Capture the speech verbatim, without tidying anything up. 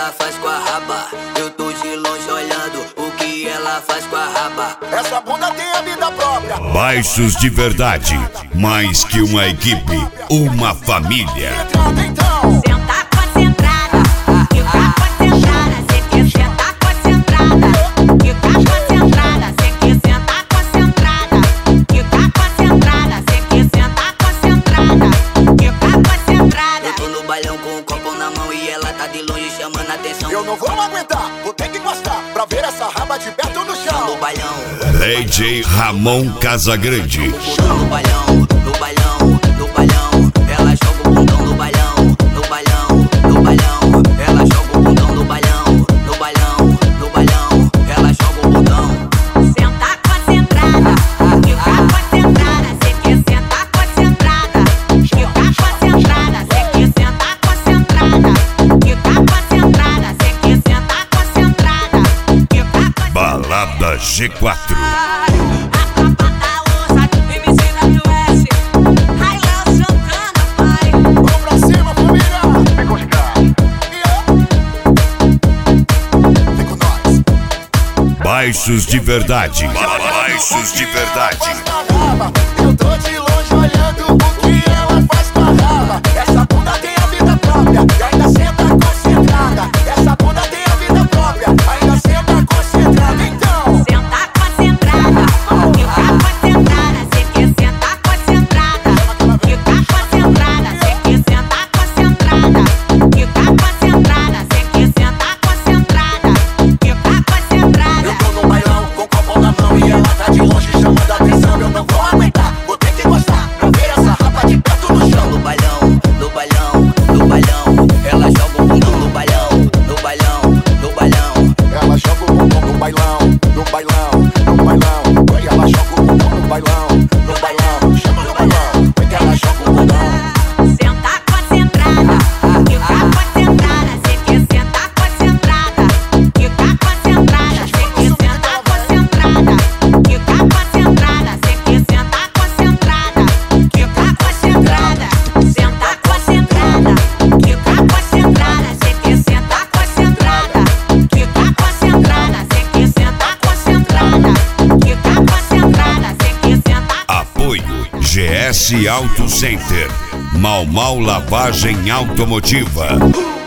ela faz com a raba. Eu tô de longe olhando o que ela faz com a raba. Essa bunda tem a vida própria. Baixos de verdade, mais que uma equipe, uma família. Então, Senta concentrada, fica concentrada. Cê quer sentar concentrada, fica concentrada. Cê quer sentar concentrada, fica concentrada. Cê quer sentar concentrada, fica concentrada. Eu tô no bailão com o copo na mão e ela tá de longe chamando a atenção. eu não vou aguentar, vou ter que gostar pra ver essa raba de perto no No chão. bailão, D J Ramon Casagrande. no bailão, no bailão, no bailão. Ela joga o bundão no bailão, no bailão, no bailão. Ela joga o bundão no bailão, no bailão, no bailão. Ela joga o bundão. Senta concentrada, fica concentrada. Cê quer sentar concentrada, fica concentrada. Cê quer sentar concentrada, fica concentrada. Cê quer sentar concentrada, fica concentrada. Balada G quatro. A tropa tá ossa, M C W S, Railão Santana, pai. Vamos pra cima, família. Vem com os caras. Vem com nós. Baixos de verdade, baixos de verdade. Faz com a raba. Eu tô de longe olhando o que ela faz com a raba. Essa bunda tem a vida própria e ainda senta concentrada. Essa bunda tem a vida própria, ainda senta concentrada. Então, Senta concentrada, fica concentrada. Cê quer sentar concentrada, fica concentrada. Cê quer sentar concentrada, fica concentrada. Cê quer sentar concentrada, fica concentrada. eu tô no bailão com o copo na mão e ela tá de longe chamando a atenção. Eu não vou aguentar, vou ter que gostar pra ver essa raba de perto no chão. No bailão, no bailão, no bailão. Ela joga o bundão no bailão, no bailão, no bailão. Ela joga o bumbum no bailão, no bailão, no bailão. Oi, ela joga o bumbum no bailão, no bailão. Chama no bailão, oi que ela joga o bumbum. Senta concentrada, fica concentrada. Cê quer sentar concentrada, fica concentrada. Cê quer sentar concentrada, fica concentrada. Cê quer sentar concentrada, fica concentrada. Senta concentrada, fica concentrada. Cê quer sentar concentrada, fica concentrada. Cê quer sentar concentrada, fica concentrada. Cê quer sentar. Apoio G S Auto Center. Mal Mal Lavagem Automotiva.